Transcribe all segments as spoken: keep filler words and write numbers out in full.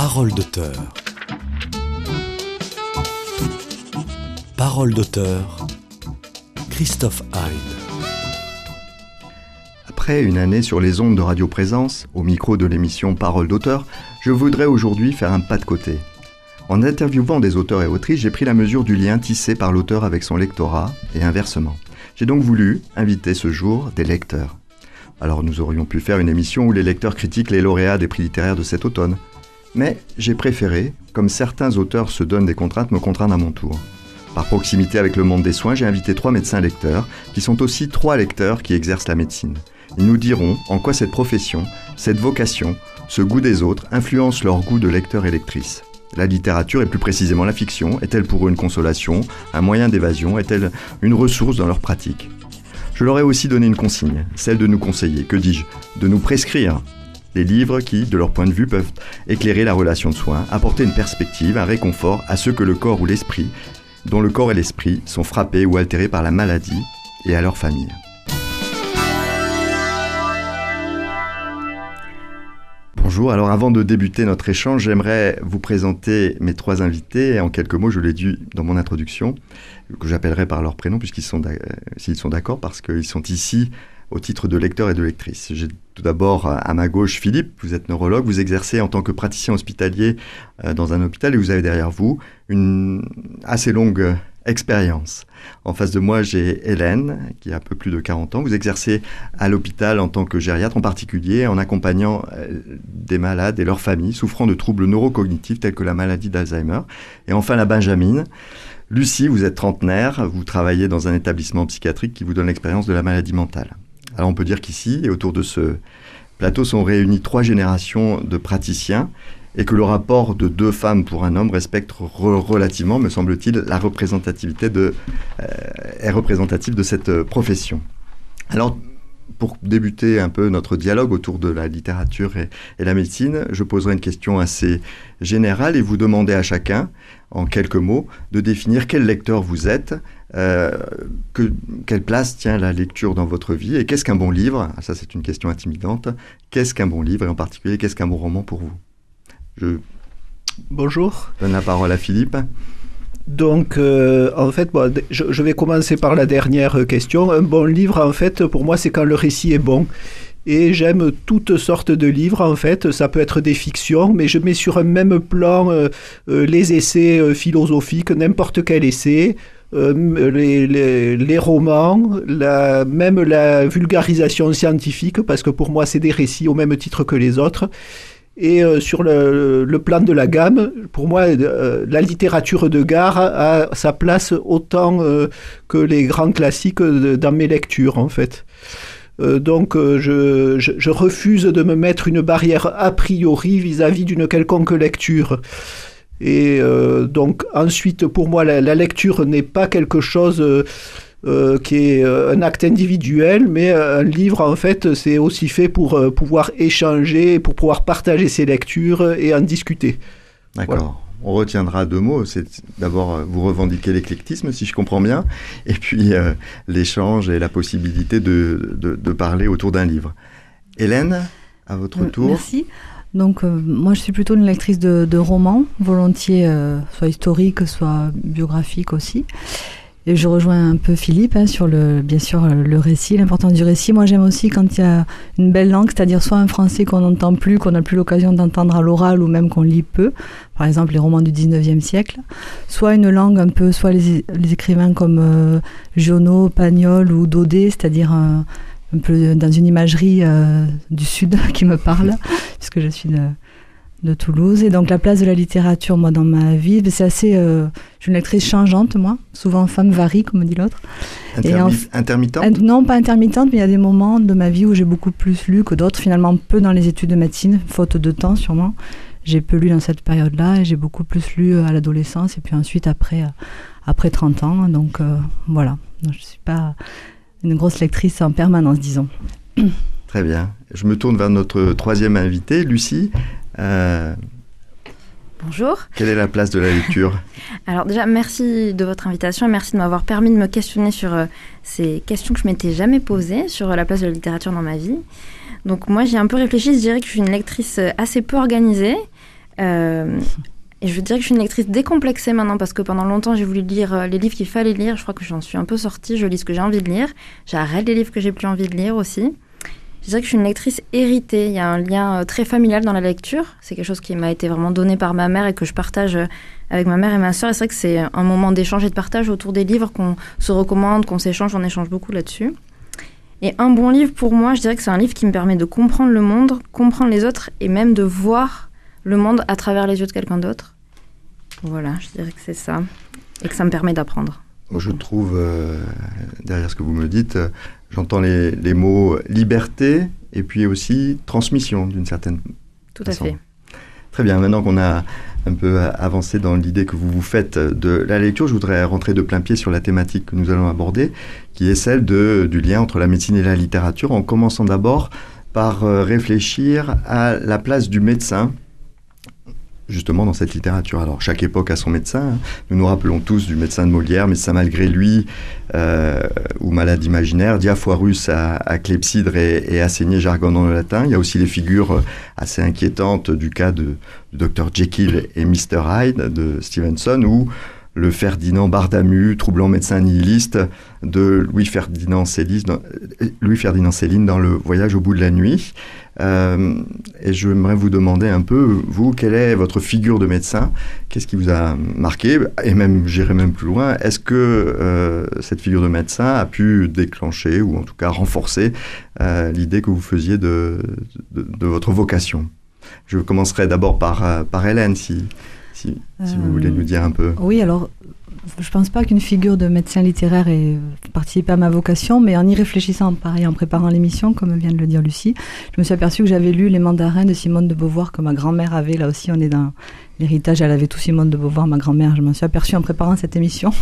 Parole d'auteur. Parole d'auteur. Christophe Hein. Après une année sur les ondes de Radio Présence, au micro de l'émission Parole d'auteur, je voudrais aujourd'hui faire un pas de côté. En interviewant des auteurs et autrices, j'ai pris la mesure du lien tissé par l'auteur avec son lectorat et inversement. J'ai donc voulu inviter ce jour des lecteurs. Alors nous aurions pu faire une émission où les lecteurs critiquent les lauréats des prix littéraires de cet automne. Mais j'ai préféré, comme certains auteurs se donnent des contraintes, me contraindre à mon tour. Par proximité avec le monde des soins, j'ai invité trois médecins lecteurs, qui sont aussi trois lecteurs qui exercent la médecine. Ils nous diront en quoi cette profession, cette vocation, ce goût des autres, influence leur goût de lecteur et lectrice. La littérature, et plus précisément la fiction, est-elle pour eux une consolation, un moyen d'évasion, est-elle une ressource dans leur pratique ? Je leur ai aussi donné une consigne, celle de nous conseiller, que dis-je, de nous prescrire des livres qui, de leur point de vue, peuvent éclairer la relation de soins, apporter une perspective, un réconfort à ceux que le corps ou l'esprit, dont le corps et l'esprit sont frappés ou altérés par la maladie, et à leur famille. Bonjour, alors avant de débuter notre échange, j'aimerais vous présenter mes trois invités. En quelques mots, je l'ai dit dans mon introduction, que j'appellerai par leur prénom, puisqu'ils sont, s'ils sont d'accord, parce qu'ils sont ici au titre de lecteurs et de lectrices. J'ai tout d'abord à ma gauche Philippe, vous êtes neurologue, vous exercez en tant que praticien hospitalier dans un hôpital et vous avez derrière vous une assez longue expérience. En face de moi, j'ai Hélène, qui a un peu plus de quarante ans. Vous exercez à l'hôpital en tant que gériatre, en particulier en accompagnant des malades et leurs familles souffrant de troubles neurocognitifs tels que la maladie d'Alzheimer. Et enfin, la Benjamine. Lucie, vous êtes trentenaire, vous travaillez dans un établissement psychiatrique qui vous donne l'expérience de la maladie mentale. Alors on peut dire qu'ici, et autour de ce plateau, sont réunies trois générations de praticiens et que le rapport de deux femmes pour un homme respecte re- relativement, me semble-t-il, la représentativité de, euh, est représentative de cette profession. Alors, pour débuter un peu notre dialogue autour de la littérature et, et la médecine, je poserai une question assez générale et vous demander à chacun, en quelques mots, de définir quel lecteur vous êtes, euh, que, quelle place tient la lecture dans votre vie et qu'est-ce qu'un bon livre ? Ça, c'est une question intimidante. Qu'est-ce qu'un bon livre et en particulier, qu'est-ce qu'un bon roman pour vous ? Je Bonjour. donne la parole à Philippe. Donc, euh, en fait, bon, je, je vais commencer par la dernière question. Un bon livre, en fait, pour moi, c'est quand le récit est bon. Et j'aime toutes sortes de livres, en fait. Ça peut être des fictions, mais je mets sur un même plan euh, euh, les essais euh, philosophiques, n'importe quel essai, euh, les, les, les romans, la, même la vulgarisation scientifique, parce que pour moi, c'est des récits au même titre que les autres. Et euh, sur le, le plan de la gamme, pour moi, euh, la littérature de gare a sa place autant euh, que les grands classiques de, dans mes lectures, en fait. Euh, donc, euh, je, je, je refuse de me mettre une barrière a priori vis-à-vis d'une quelconque lecture. Et euh, donc, ensuite, pour moi, la, la lecture n'est pas quelque chose... Euh, Euh, qui est euh, un acte individuel, mais euh, un livre, en fait, c'est aussi fait pour euh, pouvoir échanger, pour pouvoir partager ses lectures et en discuter. D'accord. Voilà. On retiendra deux mots. C'est d'abord, euh, vous revendiquez l'éclectisme, si je comprends bien, et puis euh, l'échange et la possibilité de, de, de parler autour d'un livre. Hélène, à votre euh, tour. Merci. Donc, euh, moi, je suis plutôt une lectrice de, de romans, volontiers, euh, soit historiques, soit biographiques aussi. Et je rejoins un peu Philippe hein, sur le, bien sûr le récit, l'importance du récit. Moi, j'aime aussi quand il y a une belle langue, c'est-à-dire soit un français qu'on n'entend plus, qu'on n'a plus l'occasion d'entendre à l'oral ou même qu'on lit peu, par exemple les romans du dix-neuvième siècle, soit une langue un peu, soit les, les écrivains comme euh, Giono, Pagnol ou Daudet, c'est-à-dire un, un peu dans une imagerie euh, du Sud qui me parle, puisque je suis de... de Toulouse. Et donc la place de la littérature, moi, dans ma vie, c'est assez... Euh, je suis une lectrice changeante, moi. Souvent femme varie, comme dit l'autre. Intermi- Et en, intermittente euh, Non, pas intermittente, mais il y a des moments de ma vie où j'ai beaucoup plus lu que d'autres. Finalement, peu dans les études de médecine, faute de temps, sûrement. J'ai peu lu dans cette période-là et j'ai beaucoup plus lu à l'adolescence et puis ensuite après, après trente ans. Donc euh, voilà, donc, je ne suis pas une grosse lectrice en permanence, disons. Très bien. Je me tourne vers notre troisième invitée, Lucie. Euh, Bonjour. Quelle est la place de la lecture ? Alors déjà, merci de votre invitation et merci de m'avoir permis de me questionner sur euh, ces questions que je ne m'étais jamais posées sur euh, la place de la littérature dans ma vie. Donc moi, j'ai un peu réfléchi, je dirais que je suis une lectrice assez peu organisée, Euh, et je dirais que je suis une lectrice décomplexée maintenant parce que pendant longtemps, j'ai voulu lire les livres qu'il fallait lire. Je crois que j'en suis un peu sortie. Je lis ce que j'ai envie de lire. J'arrête les livres que j'ai plus envie de lire aussi. Je dirais que je suis une lectrice héritée. Il y a un lien très familial dans la lecture. C'est quelque chose qui m'a été vraiment donné par ma mère et que je partage avec ma mère et ma sœur. Et c'est vrai que c'est un moment d'échange et de partage autour des livres qu'on se recommande, qu'on s'échange. On échange beaucoup là-dessus. Et un bon livre, pour moi, je dirais que c'est un livre qui me permet de comprendre le monde, comprendre les autres et même de voir le monde à travers les yeux de quelqu'un d'autre. Voilà, je dirais que c'est ça. Et que ça me permet d'apprendre. Je trouve, euh, derrière ce que vous me dites, euh, j'entends les, les mots liberté et puis aussi transmission d'une certaine Tout façon. à fait. Très bien, maintenant qu'on a un peu avancé dans l'idée que vous vous faites de la lecture, je voudrais rentrer de plein pied sur la thématique que nous allons aborder, qui est celle de, du lien entre la médecine et la littérature, en commençant d'abord par euh, réfléchir à la place du médecin justement dans cette littérature. Alors, chaque époque a son médecin. Nous nous rappelons tous du médecin de Molière, médecin malgré lui, euh, ou malade imaginaire, Diafoirus à, à clepsydre et, et Assénier jargonnant le latin. Il y a aussi les figures assez inquiétantes du cas de, de docteur Jekyll et mister Hyde de Stevenson, ou le Ferdinand Bardamu, troublant médecin nihiliste de Louis-Ferdinand Céline dans, Louis-Ferdinand Céline dans Le Voyage au bout de la nuit. Euh, et j'aimerais vous demander un peu, vous, quelle est votre figure de médecin? Qu'est-ce qui vous a marqué? Et même, j'irai même plus loin, est-ce que euh, cette figure de médecin a pu déclencher, ou en tout cas renforcer, euh, l'idée que vous faisiez de, de, de votre vocation? Je commencerai d'abord par, par Hélène, si... Si, si euh, vous voulez nous dire un peu. Oui, alors, je ne pense pas qu'une figure de médecin littéraire ait participé à ma vocation, mais en y réfléchissant, pareil, en préparant l'émission, comme vient de le dire Lucie, je me suis aperçue que j'avais lu Les Mandarins de Simone de Beauvoir, que ma grand-mère avait. Là aussi, on est dans l'héritage, elle avait tout Simone de Beauvoir, ma grand-mère. Je m'en suis aperçue en préparant cette émission.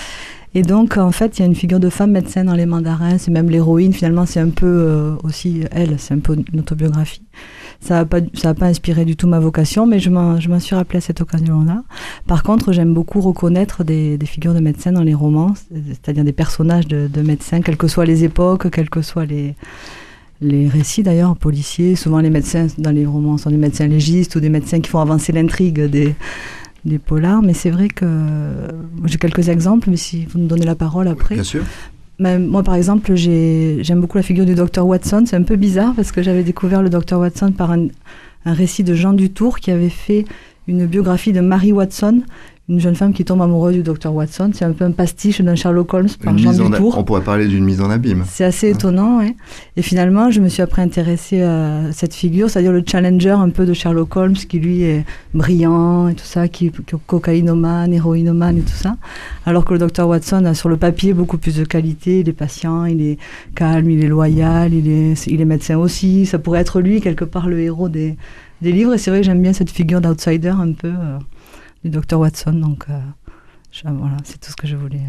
Et donc, en fait, il y a une figure de femme médecin dans Les Mandarins. C'est même l'héroïne, finalement, c'est un peu euh, aussi elle, c'est un peu une autobiographie. Ça n'a pas, ça n'a pas inspiré du tout ma vocation, mais je m'en, je m'en suis rappelée à cette occasion-là. Par contre, j'aime beaucoup reconnaître des, des figures de médecins dans les romans, c'est-à-dire des personnages de, de médecins, quelles que soient les époques, quels que soient les, les récits d'ailleurs, policiers. Souvent, les médecins dans les romans sont des médecins légistes ou des médecins qui font avancer l'intrigue des, des polars. Mais c'est vrai que j'ai quelques exemples, mais si vous nous donnez la parole après. Bien sûr. Mais moi, par exemple, j'ai, j'aime beaucoup la figure du docteur Watson. C'est un peu bizarre parce que j'avais découvert le docteur Watson par un, un récit de Jean Dutour qui avait fait une biographie de Mary Watson, une jeune femme qui tombe amoureuse du docteur Watson. C'est un peu un pastiche d'un Sherlock Holmes par une Jean mise en Dutour. A... On pourrait parler d'une mise en abîme. C'est assez étonnant, ouais. Et finalement, je me suis après intéressée à cette figure, c'est-à-dire le challenger un peu de Sherlock Holmes, qui lui est brillant et tout ça, qui est cocaïnomane, héroïnomane et tout ça. Alors que le docteur Watson a sur le papier beaucoup plus de qualité. Il est patient, il est calme, il est loyal, il est, il est médecin aussi. Ça pourrait être lui, quelque part, le héros des, des livres. Et c'est vrai que j'aime bien cette figure d'outsider un peu... Euh, du docteur Watson, donc euh, je, voilà, c'est tout ce que je voulais.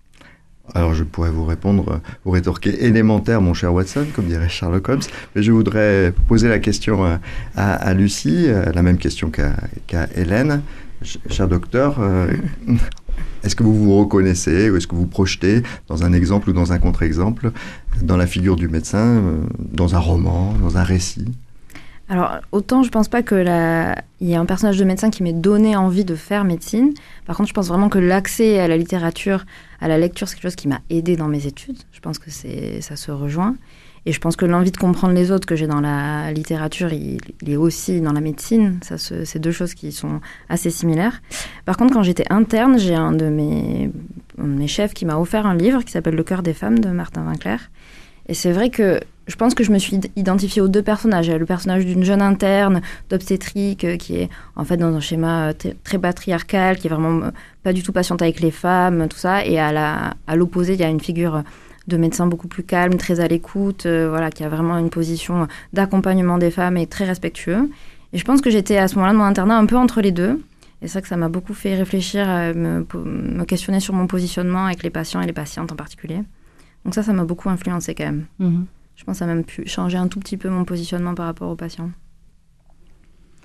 Euh. Alors je pourrais vous répondre, vous rétorquer élémentaire, mon cher Watson, comme dirait Sherlock Holmes, mais je voudrais poser la question à, à, à Lucie, la même question qu'à, qu'à Hélène. Cher docteur, euh, est-ce que vous vous reconnaissez ou est-ce que vous projetez dans un exemple ou dans un contre-exemple, dans la figure du médecin, euh, dans un roman, dans un récit ? Alors, autant je pense pas que la... il y ait un personnage de médecin qui m'ait donné envie de faire médecine. Par contre, je pense vraiment que l'accès à la littérature, à la lecture, c'est quelque chose qui m'a aidée dans mes études. Je pense que c'est... ça se rejoint. Et je pense que l'envie de comprendre les autres que j'ai dans la littérature, il, il est aussi dans la médecine. Ça se... C'est deux choses qui sont assez similaires. Par contre, quand j'étais interne, j'ai un de mes, un de mes chefs qui m'a offert un livre qui s'appelle Le cœur des femmes de Martin Winkler. Et c'est vrai que je pense que je me suis identifiée aux deux personnages. Le personnage d'une jeune interne d'obstétrique euh, qui est en fait dans un schéma euh, t- très patriarcal, qui est vraiment euh, pas du tout patiente avec les femmes, tout ça. Et à, la, à l'opposé, il y a une figure de médecin beaucoup plus calme, très à l'écoute, euh, voilà, qui a vraiment une position d'accompagnement des femmes et très respectueux. Et je pense que j'étais à ce moment-là de mon internat un peu entre les deux. Et c'est ça que ça m'a beaucoup fait réfléchir, euh, me, me questionner sur mon positionnement avec les patients et les patientes en particulier. Donc ça, ça m'a beaucoup influencée quand même. Mmh. Je pense que ça a même pu changer un tout petit peu mon positionnement par rapport aux patients.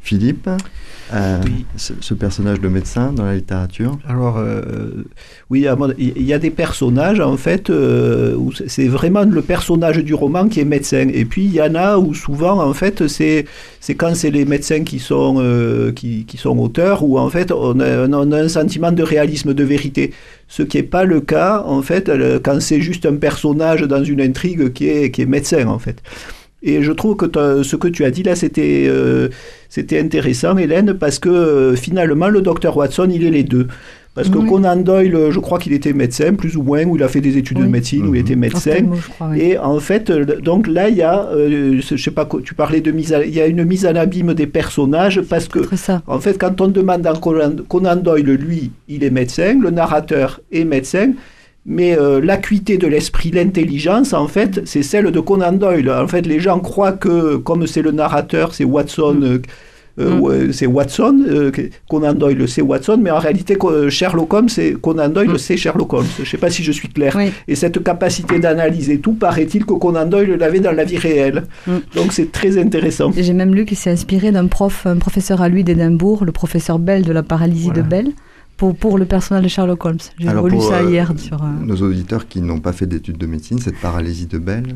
Philippe, euh, oui. ce, ce personnage de médecin dans la littérature. Alors, euh, oui, il y a des personnages, en fait, euh, où c'est vraiment le personnage du roman qui est médecin. Et puis, il y en a où souvent, en fait, c'est, c'est quand c'est les médecins qui sont, euh, qui, qui sont auteurs, où, en fait, on a, on a un sentiment de réalisme, de vérité. Ce qui n'est pas le cas, en fait, quand c'est juste un personnage dans une intrigue qui est, qui est médecin, en fait. Et je trouve que ce que tu as dit là, c'était, euh, c'était intéressant, Hélène, parce que euh, finalement, le docteur Watson, il est les deux. Parce que oui. Conan Doyle, je crois qu'il était médecin, plus ou moins, où il a fait des études oui. de médecine, mmh. où il était médecin. Mots, je crois, oui. Et en fait, donc là, il y a, euh, je sais pas, tu parlais de mise, à, il y a une mise en abîme des personnages, parce que, en fait, quand on demande à Conan, Conan Doyle, lui, il est médecin, le narrateur est médecin. Mais euh, l'acuité de l'esprit, l'intelligence, en fait, c'est celle de Conan Doyle. En fait, les gens croient que, comme c'est le narrateur, c'est Watson, euh, euh, mm. c'est Watson, euh, Conan Doyle, c'est Watson, mais en réalité, Sherlock Holmes, c'est Conan Doyle, mm. c'est Sherlock Holmes. Je ne sais pas si je suis clair. Oui. Et cette capacité d'analyser tout, paraît-il que Conan Doyle l'avait dans la vie réelle. Mm. Donc, c'est très intéressant. Et j'ai même lu qu'il s'est inspiré d'un prof, un professeur à lui d'Édimbourg, le professeur Bell de la paralysie voilà. de Bell. Pour, pour le personnage de Sherlock Holmes. J'ai Alors relu pour, ça euh, hier. Sur, euh... nos auditeurs qui n'ont pas fait d'études de médecine, cette paralysie de Bell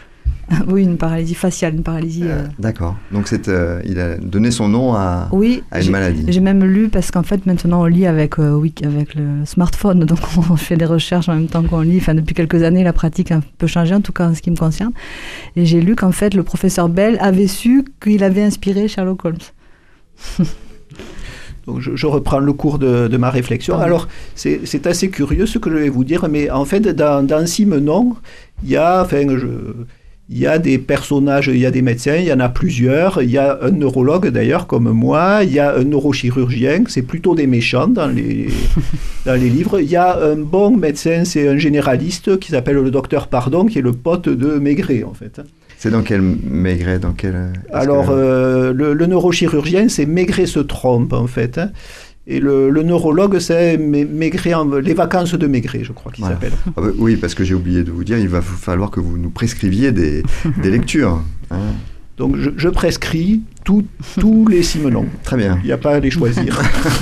Oui, une paralysie faciale, une paralysie... Euh... D'accord. Donc c'est, euh, il a donné son nom à, oui, à une j'ai, maladie. J'ai même lu, parce qu'en fait, maintenant, on lit avec, euh, oui, avec le smartphone, donc on fait des recherches en même temps qu'on lit. Enfin, depuis quelques années, la pratique a un peu changé, en tout cas en ce qui me concerne. Et j'ai lu qu'en fait, le professeur Bell avait su qu'il avait inspiré Sherlock Holmes. Donc je, je reprends le cours de, de ma réflexion. Alors, c'est, c'est assez curieux ce que je vais vous dire, mais en fait, dans, dans Simenon, il y a, enfin, je, il y a des personnages, il y a des médecins, il y en a plusieurs, il y a un neurologue d'ailleurs, comme moi, il y a un neurochirurgien, c'est plutôt des méchants dans les, dans les livres. Il y a un bon médecin, c'est un généraliste qui s'appelle le docteur Pardon, qui est le pote de Maigret, en fait. C'est dans quel Maigret dans quel, Alors, que... euh, le, le neurochirurgien, c'est Maigret se trompe, en fait. Hein. Et le, le neurologue, c'est Maigret en, les vacances de Maigret, je crois qu'il voilà. s'appelle. Ah bah, oui, parce que j'ai oublié de vous dire, il va falloir que vous nous prescriviez des, des lectures. Hein. Donc, je, je prescris tout, tous les Simenon. Très bien. Il n'y a pas à les choisir.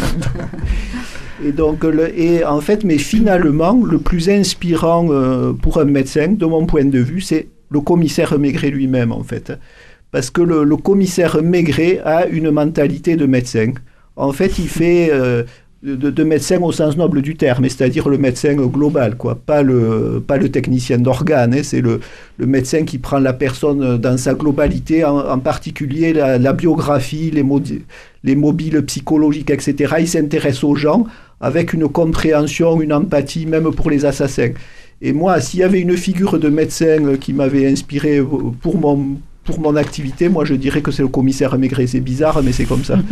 Et donc, le, et en fait, mais finalement, le plus inspirant euh, pour un médecin, de mon point de vue, c'est le commissaire Maigret lui-même, en fait. Parce que le, le commissaire Maigret a une mentalité de médecin. En fait, il fait euh, de, de médecin au sens noble du terme, c'est-à-dire le médecin global, quoi. Pas le, pas le technicien d'organes, hein, c'est le, le médecin qui prend la personne dans sa globalité, en, en particulier la, la biographie, les, modi- les mobiles psychologiques, et cetera. Il s'intéresse aux gens avec une compréhension, une empathie, même pour les assassins. Et moi, s'il y avait une figure de médecin qui m'avait inspiré pour mon, pour mon activité, moi je dirais que c'est le commissaire Maigret. C'est bizarre, mais c'est comme ça.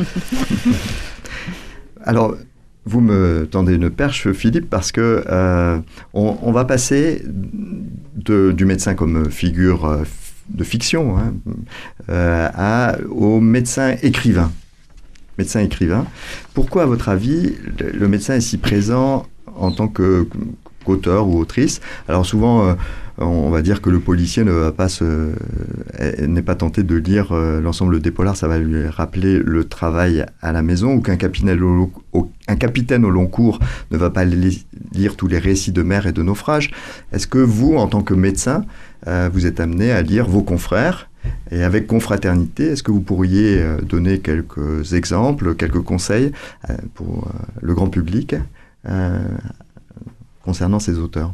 Alors, vous me tendez une perche, Philippe, parce que euh, on, on va passer de, du médecin comme figure euh, de fiction hein, euh, à, au médecin écrivain. Médecin écrivain. Pourquoi, à votre avis, le, le médecin est si présent en tant que auteur ou autrice? Alors souvent, euh, on va dire que le policier ne va pas se, euh, n'est pas tenté de lire euh, l'ensemble des polars, ça va lui rappeler le travail à la maison, ou qu'un capitaine au, au, un capitaine au long cours ne va pas li- lire tous les récits de mer et de naufrage. Est-ce que vous, en tant que médecin, euh, vous êtes amené à lire vos confrères? Et avec confraternité, est-ce que vous pourriez euh, donner quelques exemples, quelques conseils euh, pour euh, le grand public euh, concernant ces auteurs?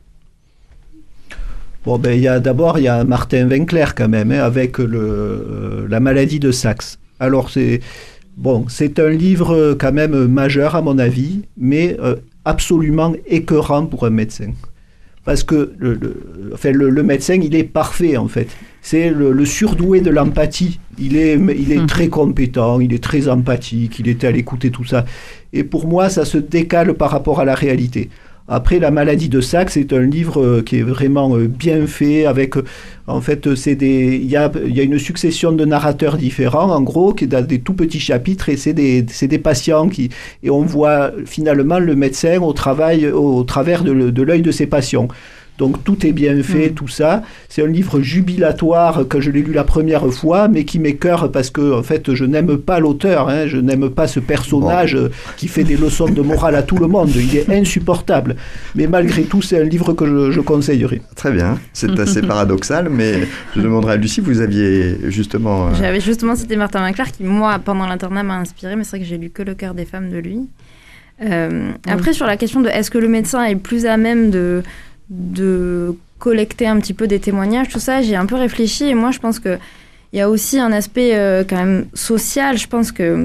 Bon, ben, il y a, d'abord, il y a Martin Winkler quand même, hein, avec le, euh, la maladie de Saxe. Alors, c'est, bon, c'est un livre quand même majeur, à mon avis, mais euh, absolument écœurant pour un médecin. Parce que le, le, enfin, le, le médecin, il est parfait, en fait. C'est le, le surdoué de l'empathie. Il est, il est mmh. très compétent, il est très empathique, il est à l'écoute et tout ça. Et pour moi, ça se décale par rapport à la réalité. Après, La maladie de Saxe, c'est un livre qui est vraiment bien fait. Avec, en fait, c'est des, il y a, il y a une succession de narrateurs différents, en gros, qui dans des tout petits chapitres, et c'est des, c'est des patients qui, et on voit finalement le médecin au travail, au travers de, de l'œil de ses patients. Donc tout est bien fait, mmh. tout ça. C'est un livre jubilatoire que je l'ai lu la première fois, mais qui m'écœure parce que en fait, je n'aime pas l'auteur, hein, je n'aime pas ce personnage bon. qui fait des leçons de morale à tout le monde. Il est insupportable. Mais malgré tout, c'est un livre que je, je conseillerais. Très bien. C'est assez paradoxal, mais je demanderai à Lucie, vous aviez justement... Euh... J'avais justement cité Martin Winkler qui, moi, pendant l'internat, m'a inspiré, mais c'est vrai que j'ai lu que Le cœur des femmes de lui. Euh, mmh. Après, sur la question de est-ce que le médecin est plus à même de, de collecter un petit peu des témoignages, tout ça, j'ai un peu réfléchi et moi, je pense qu'il y a aussi un aspect euh, quand même social. Je pense que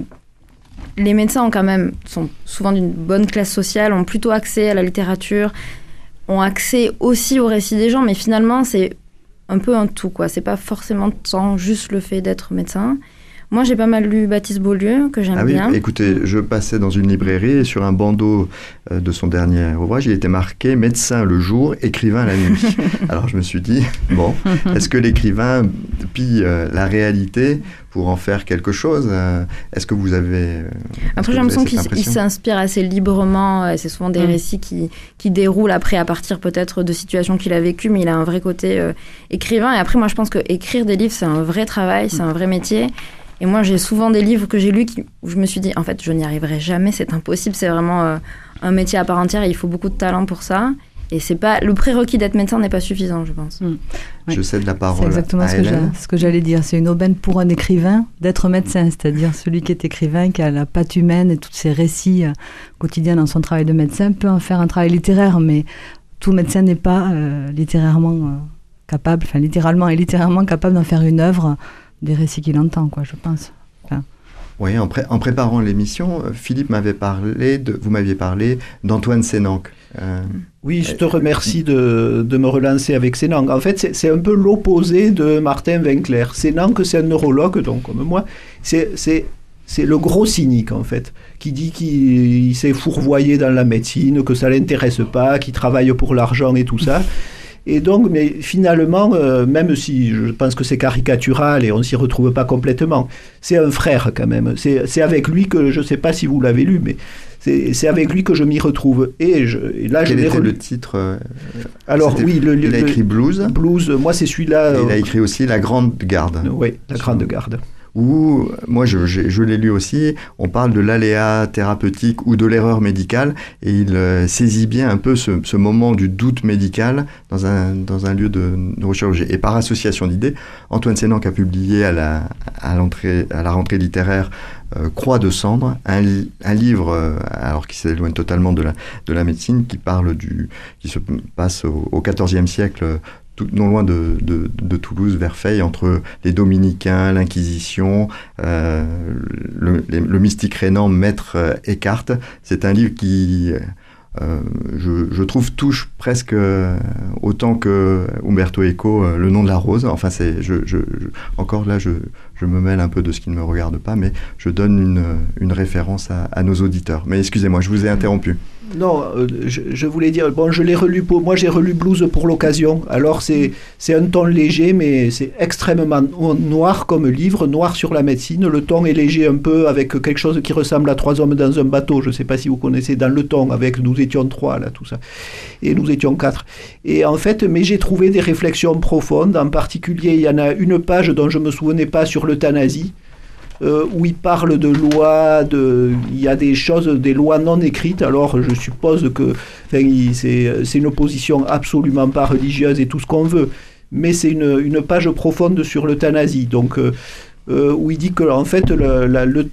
les médecins ont quand même, sont souvent d'une bonne classe sociale, ont plutôt accès à la littérature, ont accès aussi aux récits des gens, mais finalement, c'est un peu un tout, quoi. C'est pas forcément tant juste le fait d'être médecin. Moi, j'ai pas mal lu Baptiste Beaulieu, que j'aime ah oui, bien. Écoutez, je passais dans une librairie et sur un bandeau euh, de son dernier ouvrage, il était marqué « Médecin le jour, écrivain la nuit ». Alors je me suis dit, bon, est-ce que l'écrivain pille euh, la réalité pour en faire quelque chose euh, Est-ce que vous avez... Euh, après, j'ai l'impression qu'il il s'inspire assez librement. Euh, c'est souvent des mmh. récits qui, qui déroulent après à partir peut-être de situations qu'il a vécues, mais il a un vrai côté euh, écrivain. Et après, moi, je pense qu'écrire des livres, c'est un vrai travail, c'est mmh. un vrai métier. Et moi, j'ai souvent des livres que j'ai lus qui, où je me suis dit, en fait, je n'y arriverai jamais, c'est impossible, c'est vraiment euh, un métier à part entière et il faut beaucoup de talent pour ça. Et c'est pas, le prérequis d'être médecin n'est pas suffisant, je pense. Mmh. Oui. Je cède la parole. C'est exactement à ce, que ce que j'allais dire. C'est une aubaine pour un écrivain d'être médecin, c'est-à-dire celui qui est écrivain, qui a la patte humaine et tous ses récits euh, quotidiens dans son travail de médecin, peut en faire un travail littéraire, mais tout médecin n'est pas euh, littérairement euh, capable, enfin littéralement et littérairement capable d'en faire une œuvre des récits qu'il entend, quoi, je pense. Enfin. Oui, en, pré- en préparant l'émission, Philippe m'avait parlé, de, vous m'aviez parlé d'Antoine Sénanque. Euh, oui, je te remercie de, de me relancer avec Sénanque. En fait, c'est, c'est un peu l'opposé de Martin Winkler. Sénanque, c'est un neurologue, donc comme moi, c'est, c'est, c'est le gros cynique, en fait, qui dit qu'il il s'est fourvoyé dans la médecine, que ça ne l'intéresse pas, qu'il travaille pour l'argent et tout ça. Et donc, mais finalement, euh, même si je pense que c'est caricatural et on ne s'y retrouve pas complètement, c'est un frère quand même. C'est, c'est avec lui que, je ne sais pas si vous l'avez lu, mais c'est, c'est avec lui que je m'y retrouve. Et, je, et là, Quel je était re... le titre euh, Alors oui, le, il a écrit Blues. Blues, moi c'est celui-là. Et euh... il a écrit aussi La Grande Garde. Oui, La Grande Garde. Où, moi je, je, je l'ai lu aussi, on parle de l'aléa thérapeutique ou de l'erreur médicale, et il euh, saisit bien un peu ce, ce moment du doute médical dans un, dans un lieu de neurochirurgie. Et par association d'idées, Antoine Sénanque a publié à la, à l'entrée, à la rentrée littéraire euh, Croix de cendre, un, un livre, euh, alors qui s'éloigne totalement de la, de la médecine, qui parle du, qui se passe au, au quatorzième siècle, Tout, non loin de, de, de Toulouse, Verfeil, entre les dominicains, l'Inquisition, euh, le, le, le mystique rénan Maître euh, Eckhart. C'est un livre qui, euh, je, je trouve, touche presque euh, autant que Umberto Eco, euh, Le nom de la rose. Enfin, c'est, je, je, je, encore là, je, je me mêle un peu de ce qui ne me regarde pas, mais je donne une, une référence à, à nos auditeurs. Mais excusez-moi, je vous ai interrompu. Non, euh, je, je voulais dire, bon, je l'ai relu pour, moi j'ai relu Blues pour l'occasion, alors c'est, c'est un ton léger, mais c'est extrêmement noir comme livre, noir sur la médecine, le ton est léger un peu, avec quelque chose qui ressemble à Trois hommes dans un bateau, je ne sais pas si vous connaissez, dans le ton, avec nous étions trois, là, tout ça, et nous étions quatre, et en fait, mais j'ai trouvé des réflexions profondes, en particulier, il y en a une page dont je ne me souvenais pas sur l'euthanasie, Euh, où il parle de lois, de, il y a des choses, des lois non écrites, alors je suppose que enfin, il, c'est, c'est une opposition absolument pas religieuse et tout ce qu'on veut, mais c'est une, une page profonde sur l'euthanasie, donc euh, euh, où il dit que en fait le, la, le,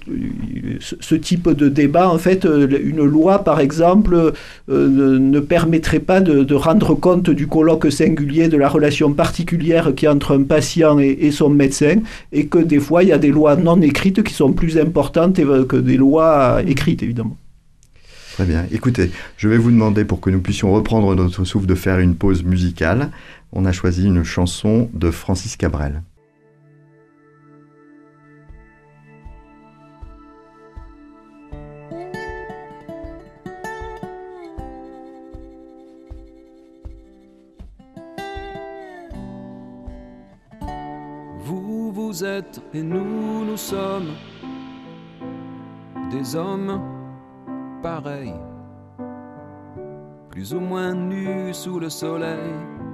ce type de débat, en fait une loi par exemple euh, ne, ne permettrait pas de, de rendre compte du colloque singulier, de la relation particulière qu'il y a entre un patient et, et son médecin, et que des fois il y a des lois non écrites qui sont plus importantes que des lois écrites évidemment. Très bien. Écoutez, je vais vous demander, pour que nous puissions reprendre notre souffle, de faire une pause musicale. On a choisi une chanson de Francis Cabrel. Vous, vous êtes et nous, nous sommes des hommes pareils, plus ou moins nus sous le soleil,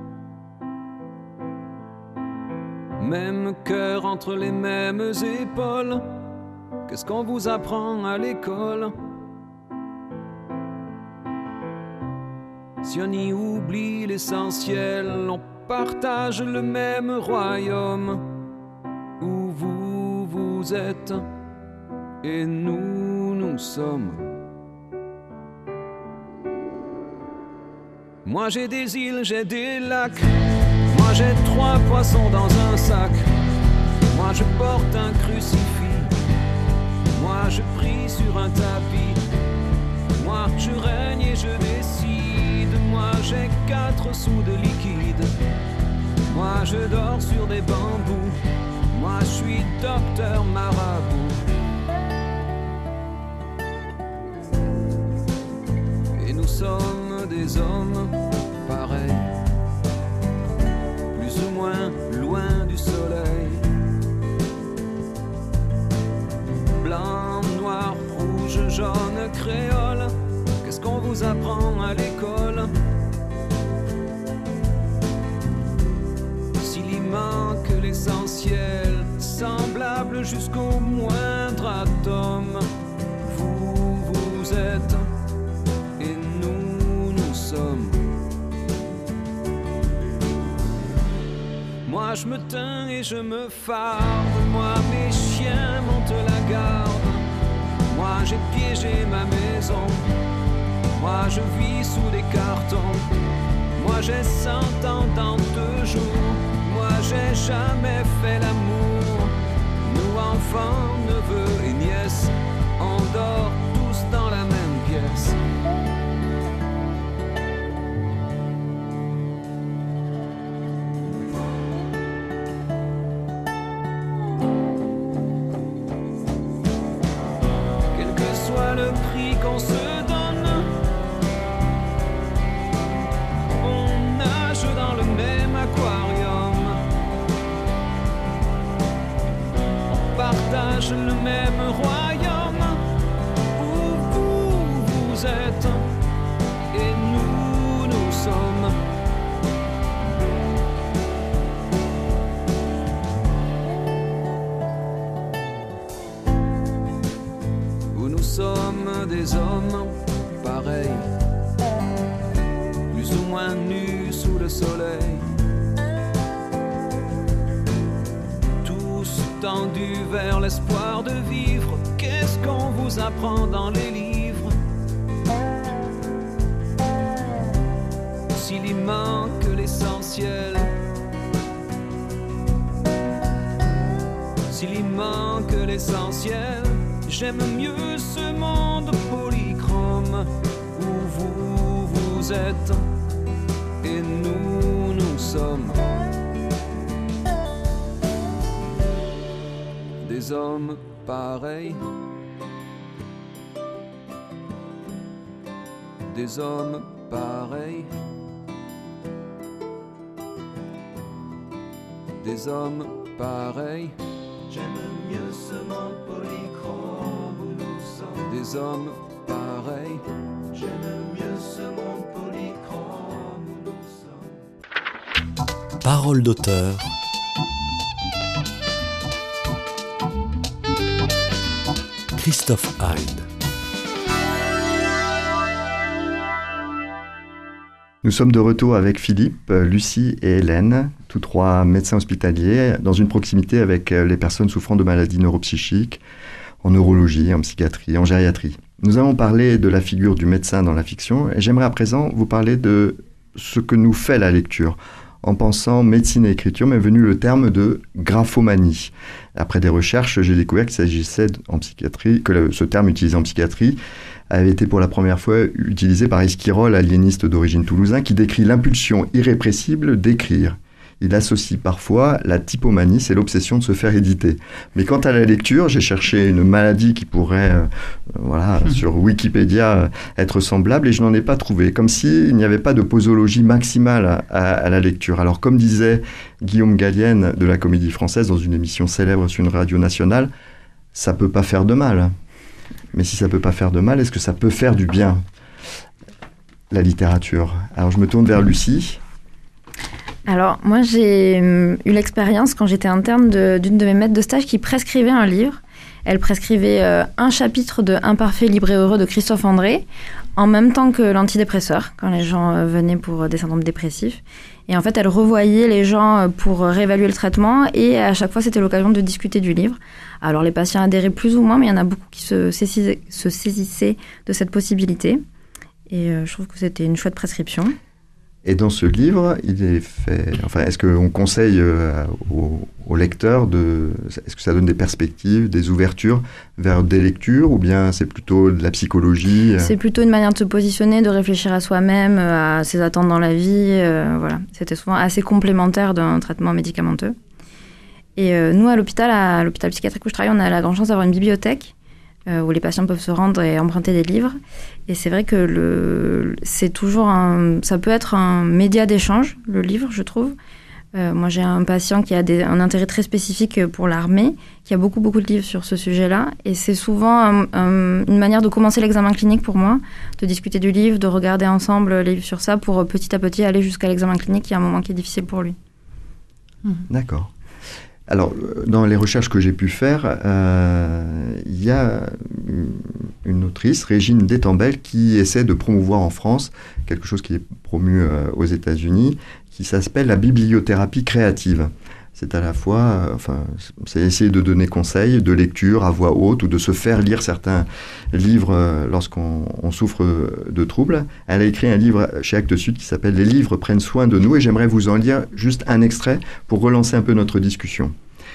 même cœur entre les mêmes épaules. Qu'est-ce qu'on vous apprend à l'école? Si on y oublie l'essentiel, on partage le même royaume où vous, vous êtes et nous, nous sommes. Moi j'ai des îles, j'ai des lacs. Moi j'ai trois poissons dans un sac. Moi je porte un crucifix. Moi je prie sur un tapis. Moi je règne et je décide. Moi j'ai quatre sous de liquide. Moi je dors sur des bambous. Moi je suis docteur marabout. Et nous sommes des hommes pareils, plus ou moins loin du soleil. Blanc, noir, rouge, jaune, créole, qu'est-ce qu'on vous apprend à l'école? S'il y manque l'essentiel, semblable jusqu'au moindre atome, vous, vous êtes et nous, nous sommes. Moi je me teins et je me farde. Moi mes chiens montent la garde. Moi j'ai piégé ma maison. Moi je vis sous des cartons. Moi j'ai cent ans dans deux jours. Moi j'ai jamais fait l'amour. Nous enfants, neveux et nièces, on dort tous dans la même pièce. Le prix qu'on se donne, on nage dans le même aquarium, on partage le même royaume où vous, vous êtes et nous, nous sommes. Nous sommes des hommes pareils, plus ou moins nus sous le soleil, tous tendus vers l'espoir de vivre. Qu'est-ce qu'on vous apprend dans les livres? S'il y manque l'essentiel, s'il y manque l'essentiel, j'aime mieux ce monde polychrome où vous, vous êtes et nous, nous sommes. Des hommes pareils, des hommes pareils, des hommes pareils. J'aime mieux ce monde polychrome où nous sommes. Des hommes pareils. J'aime mieux ce monde polychrome où nous sommes. Parole d'auteur. Christophe Hein. Nous sommes de retour avec Philippe, Lucie et Hélène, tous trois médecins hospitaliers, dans une proximité avec les personnes souffrant de maladies neuropsychiques, en neurologie, en psychiatrie, en gériatrie. Nous avons parlé de la figure du médecin dans la fiction, et j'aimerais à présent vous parler de ce que nous fait la lecture. En pensant médecine et écriture, m'est venu le terme de graphomanie. Après des recherches, j'ai découvert qu'il s'agissait en psychiatrie, que le, ce terme utilisé en psychiatrie avait été pour la première fois utilisé par Esquirol, aliéniste d'origine toulousain, qui décrit l'impulsion irrépressible d'écrire. Il associe parfois la typomanie, c'est l'obsession de se faire éditer. Mais quant à la lecture, j'ai cherché une maladie qui pourrait, euh, voilà, mmh. sur Wikipédia, euh, être semblable, et je n'en ai pas trouvé. Comme s'il n'y avait pas de posologie maximale à, à, à la lecture. Alors, comme disait Guillaume Gallienne de la Comédie Française dans une émission célèbre sur une radio nationale, ça peut pas faire de mal. Mais si ça peut pas faire de mal, est-ce que ça peut faire du bien, la littérature? Alors, je me tourne vers Lucie. Alors, moi, j'ai euh, eu l'expérience quand j'étais interne de, d'une de mes maîtres de stage qui prescrivait un livre. Elle prescrivait euh, un chapitre de Imparfait, libre et heureux de Christophe André, en même temps que l'antidépresseur, quand les gens euh, venaient pour euh, des syndromes dépressifs. Et en fait, elle revoyait les gens euh, pour euh, réévaluer le traitement, et à chaque fois, c'était l'occasion de discuter du livre. Alors, les patients adhéraient plus ou moins, mais il y en a beaucoup qui se saisissaient, se saisissaient de cette possibilité. Et euh, je trouve que c'était une chouette prescription. Et dans ce livre, il est fait. Enfin, est-ce qu'on conseille euh, aux, aux lecteurs de. Est-ce que ça donne des perspectives, des ouvertures vers des lectures, ou bien c'est plutôt de la psychologie? C'est plutôt une manière de se positionner, de réfléchir à soi-même, à ses attentes dans la vie. Euh, voilà. C'était souvent assez complémentaire d'un traitement médicamenteux. Et euh, nous, à l'hôpital, à l'hôpital psychiatrique où je travaille, on a la grande chance d'avoir une bibliothèque euh, où les patients peuvent se rendre et emprunter des livres. Et c'est vrai que le, c'est toujours un, ça peut être un média d'échange, le livre, je trouve. Euh, moi, j'ai un patient qui a des, un intérêt très spécifique pour l'armée, qui a beaucoup, beaucoup de livres sur ce sujet-là. Et c'est souvent un, un, une manière de commencer l'examen clinique pour moi, de discuter du livre, de regarder ensemble les livres sur ça, pour petit à petit aller jusqu'à l'examen clinique, qui est un moment qui est difficile pour lui. Mmh. D'accord. Alors, dans les recherches que j'ai pu faire, euh, il y a une autrice, Régine Détambel, qui essaie de promouvoir en France quelque chose qui est promu euh, aux États-Unis, qui s'appelle la bibliothérapie créative. C'est à la fois, euh, enfin, c'est essayer de donner conseils de lecture à voix haute ou de se faire lire certains livres euh, lorsqu'on on souffre de troubles. Elle a écrit un livre chez Actes Sud qui s'appelle « Les livres prennent soin de nous » et j'aimerais vous en lire juste un extrait pour relancer un peu notre discussion.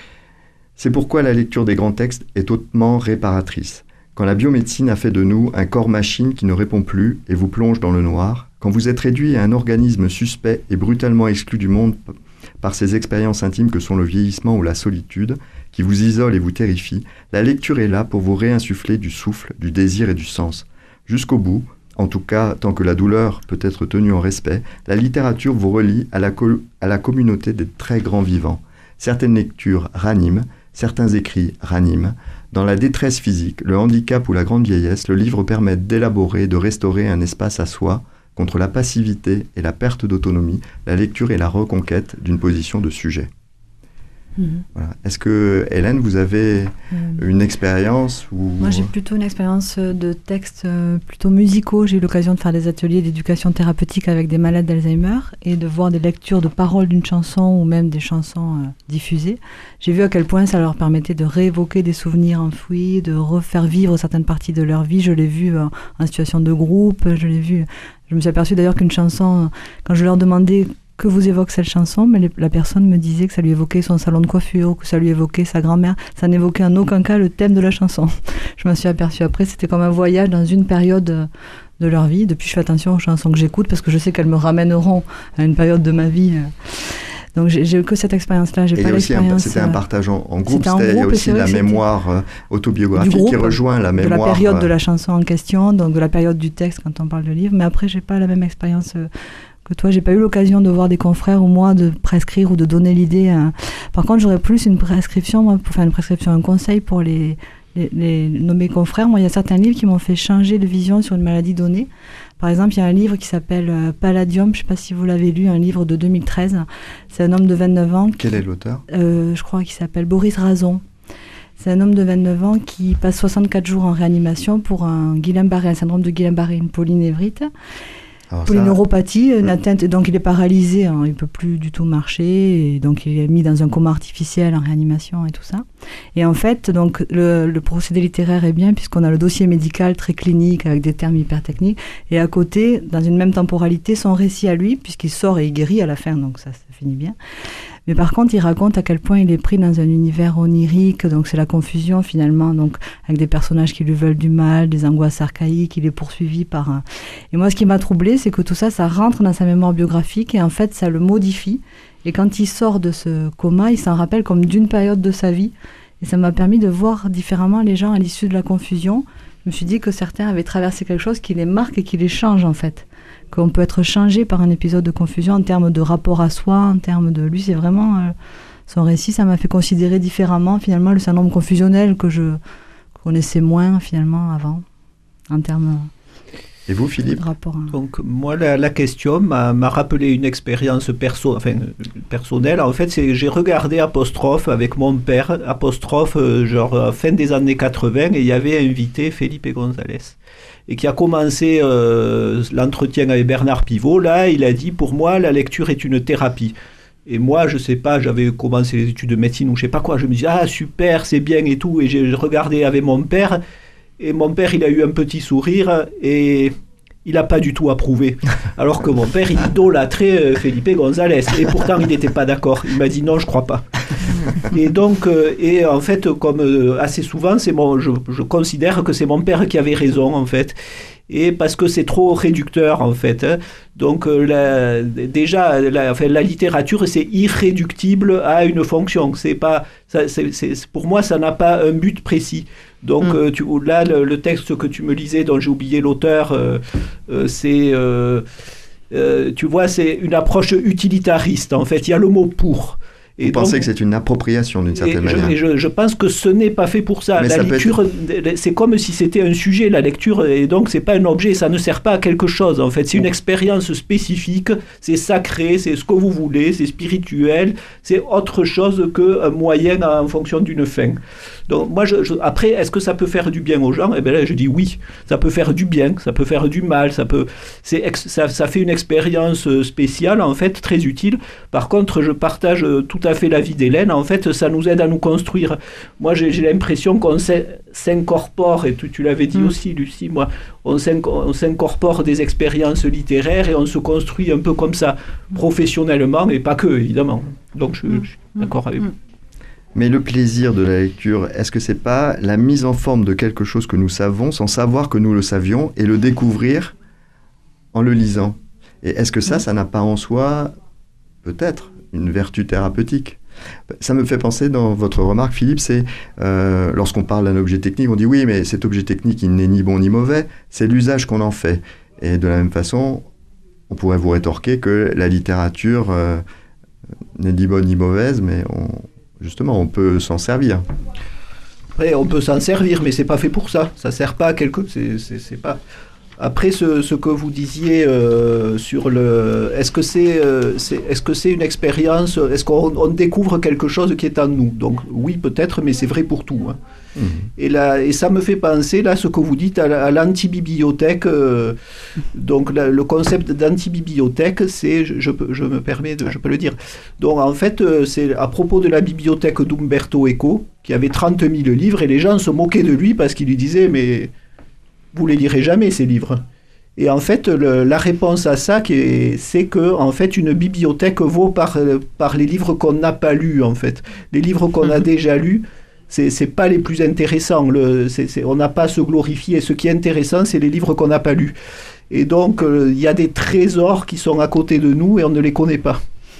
C'est pourquoi la lecture des grands textes est hautement réparatrice. Quand la biomédecine a fait de nous un corps-machine qui ne répond plus et vous plonge dans le noir, quand vous êtes réduit à un organisme suspect et brutalement exclu du monde par ces expériences intimes que sont le vieillissement ou la solitude, qui vous isolent et vous terrifient, la lecture est là pour vous réinsuffler du souffle, du désir et du sens. Jusqu'au bout, en tout cas tant que la douleur peut être tenue en respect, la littérature vous relie à la, co- à la communauté des très grands vivants. Certaines lectures raniment, certains écrits raniment. Dans la détresse physique, le handicap ou la grande vieillesse, le livre permet d'élaborer et de restaurer un espace à soi. Contre la passivité et la perte d'autonomie, la lecture est la reconquête d'une position de sujet. Mmh. Voilà. Est-ce que, Hélène, vous avez mmh. une expérience ou... Moi, j'ai plutôt une expérience de textes plutôt musicaux. J'ai eu l'occasion de faire des ateliers d'éducation thérapeutique avec des malades d'Alzheimer et de voir des lectures de paroles d'une chanson ou même des chansons euh, diffusées. J'ai vu à quel point ça leur permettait de réévoquer des souvenirs enfouis, de refaire vivre certaines parties de leur vie. Je l'ai vu euh, en situation de groupe, je l'ai vu... Je me suis aperçue d'ailleurs qu'une chanson, quand je leur demandais que vous évoque cette chanson, mais les, la personne me disait que ça lui évoquait son salon de coiffure, que ça lui évoquait sa grand-mère. Ça n'évoquait en aucun cas le thème de la chanson. Je me suis aperçue après, c'était comme un voyage dans une période de leur vie. Depuis, je fais attention aux chansons que j'écoute parce que je sais qu'elles me ramèneront à une période de ma vie. Donc j'ai, j'ai eu que cette expérience-là, j'ai et pas l'expérience. Un, c'était un partage en, en groupe, c'était c'était, en groupe, il y a aussi la mémoire euh, autobiographique groupe, qui rejoint la mémoire... de la période euh... de la chanson en question, donc de la période du texte quand on parle de livre, mais après j'ai pas la même expérience euh, que toi, j'ai pas eu l'occasion de voir des confrères ou moi de prescrire ou de donner l'idée. Hein. Par contre, j'aurais plus une prescription, moi, pour faire une prescription, un conseil pour les, les, les nommés confrères. Moi, il y a certains livres qui m'ont fait changer de vision sur une maladie donnée. Par exemple, il y a un livre qui s'appelle euh, Palladium, je ne sais pas si vous l'avez lu, un livre de deux mille treize. C'est un homme de vingt-neuf ans. Quel est l'auteur ? euh, Je crois qu'il s'appelle Boris Razon. C'est un homme de vingt-neuf ans qui passe soixante-quatre jours en réanimation pour un Guillain-Barré, un syndrome de Guillain-Barré, une polynévrite. Polyneuropathie, une atteinte, donc il est paralysé, hein, il ne peut plus du tout marcher, et donc il est mis dans un coma artificiel en réanimation et tout ça. Et en fait, donc, le, le procédé littéraire est bien puisqu'on a le dossier médical très clinique avec des termes hyper techniques, et à côté, dans une même temporalité, son récit à lui, puisqu'il sort et il guérit à la fin, donc ça, ça finit bien. Mais par contre, il raconte à quel point il est pris dans un univers onirique, donc c'est la confusion finalement, donc avec des personnages qui lui veulent du mal, des angoisses archaïques, il est poursuivi par un... Et moi, ce qui m'a troublée, c'est que tout ça, ça rentre dans sa mémoire biographique et en fait, ça le modifie. Et quand il sort de ce coma, il s'en rappelle comme d'une période de sa vie. Et ça m'a permis de voir différemment les gens à l'issue de la confusion. Je me suis dit que certains avaient traversé quelque chose qui les marque et qui les change en fait. Qu'on peut être changé par un épisode de confusion en termes de rapport à soi, en termes de... Lui, c'est vraiment... Euh, son récit, ça m'a fait considérer différemment, finalement, le syndrome confusionnel que je connaissais moins, finalement, avant, en termes... Et vous, Philippe ? Rapport à... Donc, moi, la, la question m'a, m'a rappelé une expérience perso, enfin, personnelle. En fait, c'est, j'ai regardé Apostrophe avec mon père, Apostrophe, euh, genre fin des années quatre-vingts, et il y avait invité Felipe González. Et qui a commencé euh, l'entretien avec Bernard Pivot. Là, il a dit, pour moi, la lecture est une thérapie. Et moi, je sais pas, j'avais commencé les études de médecine ou je sais pas quoi. Je me disais, ah, super, c'est bien et tout. Et j'ai regardé avec mon père. Et mon père, il a eu un petit sourire et il n'a pas du tout approuvé. Alors que mon père, il idolâtrait euh, Felipe González. Et pourtant, il n'était pas d'accord. Il m'a dit non, je crois pas. Et donc, euh, et en fait, comme euh, assez souvent, c'est mon, je, je considère que c'est mon père qui avait raison, en fait. Et parce que c'est trop réducteur, en fait. Hein. Donc, euh, la, déjà, la, enfin, la littérature, c'est irréductible à une fonction. C'est pas, ça, c'est, c'est, pour moi, ça n'a pas un but précis. Donc, mmh. euh, tu, là, le, le texte que tu me lisais, dont j'ai oublié l'auteur, euh, euh, c'est... Euh, euh, tu vois, c'est une approche utilitariste, en fait. Il y a le mot « pour ». Vous pensez que c'est une appropriation d'une certaine et manière. je, je, je pense que ce n'est pas fait pour ça. Mais la ça lecture, être... c'est comme si c'était un sujet, la lecture, et donc c'est pas un objet, ça ne sert pas à quelque chose. En fait, c'est une expérience spécifique, c'est sacré, c'est ce que vous voulez, c'est spirituel, c'est autre chose qu'un moyen en fonction d'une fin. Donc moi, je, je, après, est-ce que ça peut faire du bien aux gens ? Eh bien là, je dis oui. Ça peut faire du bien, ça peut faire du mal, ça peut, c'est ex, ça, ça fait une expérience spéciale, en fait, très utile. Par contre, je partage tout à fait l'avis d'Hélène. En fait, ça nous aide à nous construire. Moi, j'ai, j'ai l'impression qu'on s'incorpore, et tu, tu l'avais dit mmh. aussi, Lucie, moi, on s'incorpore des expériences littéraires et on se construit un peu comme ça, professionnellement, et pas que, évidemment. Donc, je, je suis d'accord avec vous. Mais le plaisir de la lecture, est-ce que c'est pas la mise en forme de quelque chose que nous savons sans savoir que nous le savions et le découvrir en le lisant ? Et est-ce que ça, ça n'a pas en soi, peut-être, une vertu thérapeutique ? Ça me fait penser dans votre remarque, Philippe, c'est euh, lorsqu'on parle d'un objet technique, on dit oui, mais cet objet technique, il n'est ni bon ni mauvais, c'est l'usage qu'on en fait. Et de la même façon, on pourrait vous rétorquer que la littérature euh, n'est ni bonne ni mauvaise, mais on... Justement, on peut s'en servir. Après, on peut s'en servir, mais c'est pas fait pour ça. Ça sert pas à quelque... C'est, c'est, c'est pas... Après, ce, ce que vous disiez euh, sur le... Est-ce que c'est, euh, c'est, est-ce que c'est une expérience ? Est-ce qu'on on découvre quelque chose qui est en nous ? Donc, oui, peut-être, mais c'est vrai pour tout. Hein. Mmh. Et, là, et ça me fait penser, là, ce que vous dites, à, à l'antibibliothèque. Euh, donc, la, le concept d'antibibliothèque, c'est... Je, je, je me permets, de, je peux le dire. Donc, en fait, c'est à propos de la bibliothèque d'Umberto Eco, qui avait trente mille livres, et les gens se moquaient de lui parce qu'il lui disait, mais... vous les lirez jamais, ces livres. Et en fait, le, la réponse à ça, qui est, c'est que en fait, une bibliothèque vaut par, par les livres qu'on n'a pas lus, en fait. Les livres qu'on a déjà lus, c'est, c'est pas les plus intéressants. Le, c'est, c'est, on n'a pas à se glorifier. Ce qui est intéressant, c'est les livres qu'on n'a pas lus. Et donc, il euh, y a des trésors qui sont à côté de nous et on ne les connaît pas.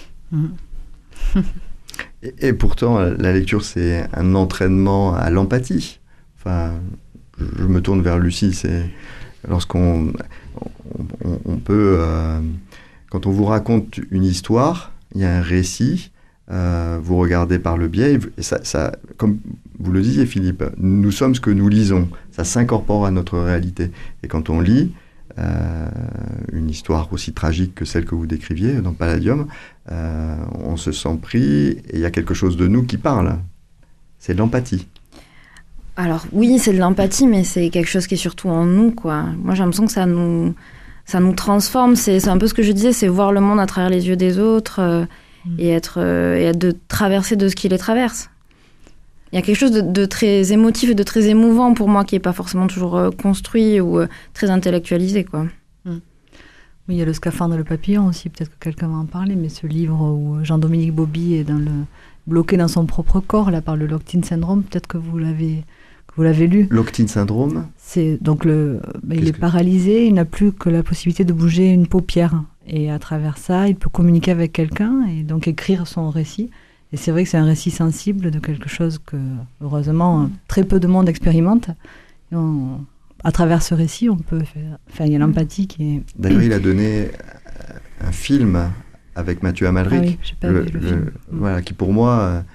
et, et pourtant, la lecture, c'est un entraînement à l'empathie. Enfin... Je me tourne vers Lucie, c'est lorsqu'on on, on peut, euh, quand on vous raconte une histoire, il y a un récit, euh, vous regardez par le biais, et ça, ça, comme vous le disiez Philippe, nous sommes ce que nous lisons, ça s'incorpore à notre réalité. Et quand on lit euh, une histoire aussi tragique que celle que vous décriviez dans Palladium, euh, on se sent pris, et il y a quelque chose de nous qui parle, c'est de l'empathie. Alors oui, c'est de l'empathie, mais c'est quelque chose qui est surtout en nous, quoi. Moi, j'ai l'impression que ça nous, ça nous transforme. C'est, c'est un peu ce que je disais, c'est voir le monde à travers les yeux des autres euh, mmh. et, être, euh, et être de traverser de ce qui les traverse. Il y a quelque chose de, de très émotif et de très émouvant pour moi, qui n'est pas forcément toujours euh, construit ou euh, très intellectualisé, quoi. Mmh. Oui, il y a le scaphandre et le papillon aussi, peut-être que quelqu'un va en parler, mais ce livre où Jean-Dominique Bauby est dans le, bloqué dans son propre corps, là, par le Locked-in syndrome, peut-être que vous l'avez... Vous l'avez lu. Locked-in syndrome. C'est donc le, ben, il est que... paralysé, il n'a plus que la possibilité de bouger une paupière. Et à travers ça, il peut communiquer avec quelqu'un et donc écrire son récit. Et c'est vrai que c'est un récit sensible de quelque chose que, heureusement, mmh. très peu de monde expérimente. Et on, à travers ce récit, on peut faire... Enfin, il y a l'empathie qui est... D'ailleurs, il a donné un film avec Mathieu Amalric, ah oui, j'ai pas le, vu le le, film. Voilà, qui pour moi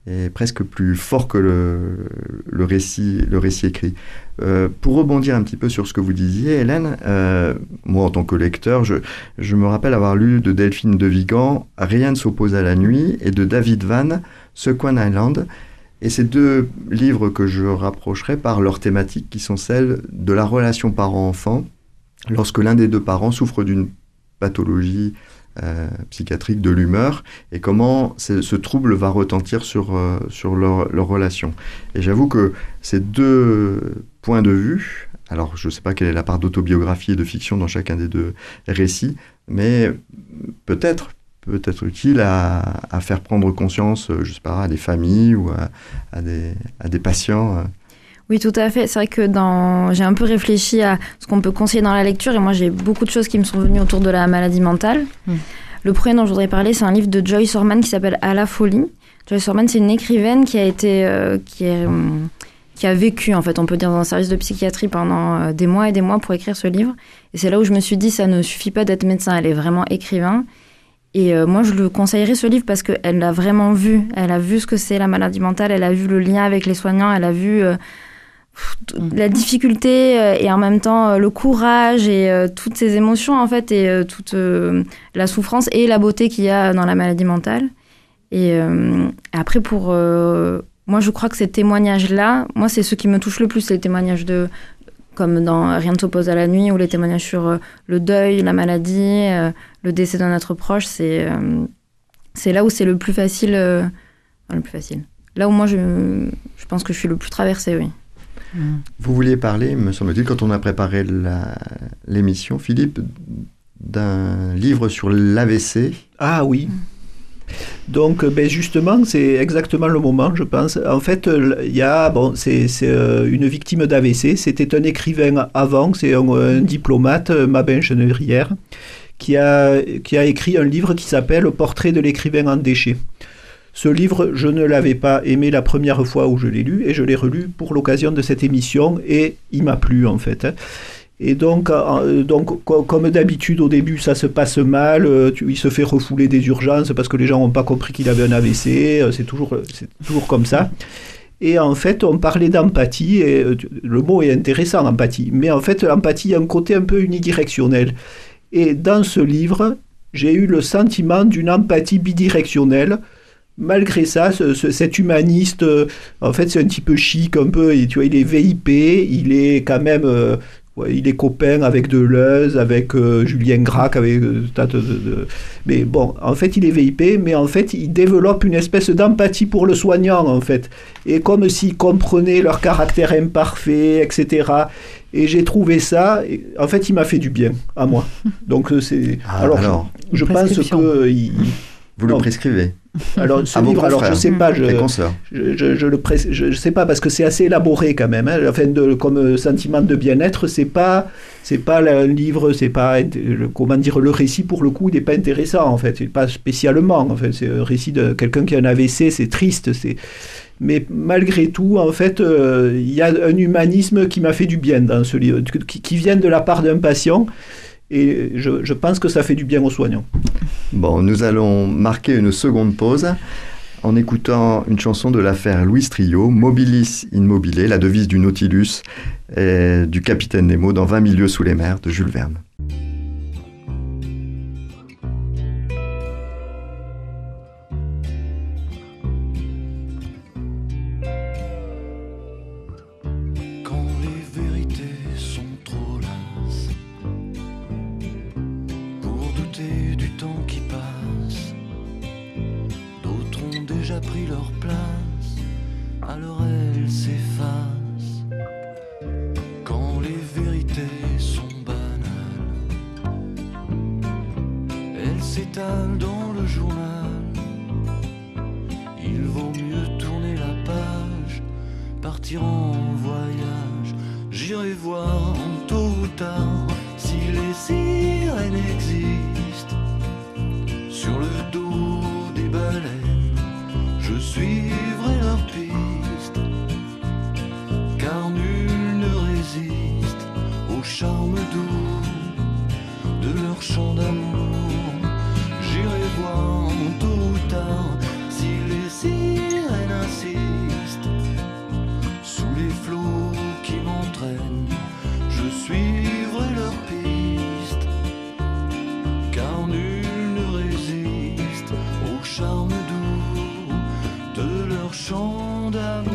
est presque plus fort que le, le, récit, le récit écrit. Euh, pour rebondir un petit peu sur ce que vous disiez, Hélène, euh, moi en tant que lecteur, je, je me rappelle avoir lu de Delphine de Vigan « Rien ne s'oppose à la nuit » et de David Vann « Sequan Island ». Et ces deux livres que je rapprocherai par leurs thématiques qui sont celles de la relation parent-enfant lorsque l'un des deux parents souffre d'une pathologie euh, psychiatrique de l'humeur et comment ce trouble va retentir sur, euh, sur leur, leur relation. Et j'avoue que ces deux points de vue, alors je ne sais pas quelle est la part d'autobiographie et de fiction dans chacun des deux récits, mais peut-être peut-être utile à, à faire prendre conscience, je sais pas, à des familles ou à, à, des, à des patients. Oui, tout à fait. C'est vrai que dans... j'ai un peu réfléchi à ce qu'on peut conseiller dans la lecture et moi j'ai beaucoup de choses qui me sont venues autour de la maladie mentale. Mmh. Le premier dont je voudrais parler, c'est un livre de Joyce Orman qui s'appelle « À la folie ». Joyce Orman, c'est une écrivaine qui a été, euh, qui, est, euh, qui a vécu, en fait, on peut dire, dans un service de psychiatrie pendant euh, des mois et des mois pour écrire ce livre. Et c'est là où je me suis dit, ça ne suffit pas d'être médecin, elle est vraiment écrivain. Et euh, moi, je le conseillerais ce livre parce qu'elle l'a vraiment vu. Elle a vu ce que c'est la maladie mentale, elle a vu le lien avec les soignants, elle a vu euh, mmh. la difficulté euh, et en même temps euh, le courage et euh, toutes ces émotions, en fait, et euh, toute euh, la souffrance et la beauté qu'il y a dans la maladie mentale. Et euh, après, pour... Euh, moi, je crois que ces témoignages-là, moi, c'est ceux qui me touchent le plus, c'est les témoignages de... comme dans Rien ne s'oppose à la nuit, ou les témoignages sur euh, le deuil, la maladie, euh, le décès d'un être proche, c'est, euh, c'est là où c'est le plus facile, euh, enfin, le plus facile. Là où moi, je, je pense que je suis le plus traversée, oui. Vous vouliez parler, me semble-t-il, quand on a préparé la, l'émission, Philippe, d'un livre sur l'A V C. Ah oui. Donc, ben justement, c'est exactement le moment, je pense. En fait, il y a, bon, c'est, c'est une victime d'A V C. C'était un écrivain avant, c'est un, un diplomate, Mabin Chenevrière, qui a, qui a écrit un livre qui s'appelle « Portrait de l'écrivain en déchet ». Ce livre, je ne l'avais pas aimé la première fois où je l'ai lu, et je l'ai relu pour l'occasion de cette émission, et il m'a plu, en fait. Et donc, euh, donc co- comme d'habitude, au début, ça se passe mal, euh, tu, il se fait refouler des urgences parce que les gens n'ont pas compris qu'il avait un A V C, euh, c'est toujours, c'est toujours comme ça. Et en fait, on parlait d'empathie, et euh, le mot est intéressant, empathie, mais en fait, l'empathie a un côté un peu unidirectionnel. Et dans ce livre, j'ai eu le sentiment d'une empathie bidirectionnelle. Malgré ça, ce, ce, cet humaniste, euh, en fait, c'est un petit peu chic, un peu, tu vois, il est V I P, il est quand même... Euh, Ouais, il est copain avec Deleuze, avec euh, Julien Gracq, avec euh, tas de, de, de... Mais bon, en fait, il est V I P, mais en fait, il développe une espèce d'empathie pour le soignant, en fait. Et comme s'il comprenait leur caractère imparfait, et cetera. Et j'ai trouvé ça, et, en fait, il m'a fait du bien, à moi. Donc, c'est... Ah, alors, alors, je, je pense que... Il... Vous le prescrivez? Alors, ce à livre, alors je sais pas, je, je, je, je le pré- je, je sais pas parce que c'est assez élaboré quand même. Hein, enfin, de, comme sentiment de bien-être, c'est pas, c'est pas un livre, c'est pas, le, comment dire, le récit pour le coup, il n'est pas intéressant en fait, c'est pas spécialement. En fait, c'est un récit de quelqu'un qui a un A V C, c'est triste, c'est. Mais malgré tout, en fait, il euh, y a un humanisme qui m'a fait du bien dans ce livre, qui, qui vient de la part d'un patient. Et je, je pense que ça fait du bien aux soignants. Bon, nous allons marquer une seconde pause en écoutant une chanson de l'affaire Louis Trio, Mobilis in mobile, la devise du Nautilus et du capitaine Nemo dans vingt mille lieues sous les mers de Jules Verne. J'irai voir tôt ou tard si les sirènes tant d'amour.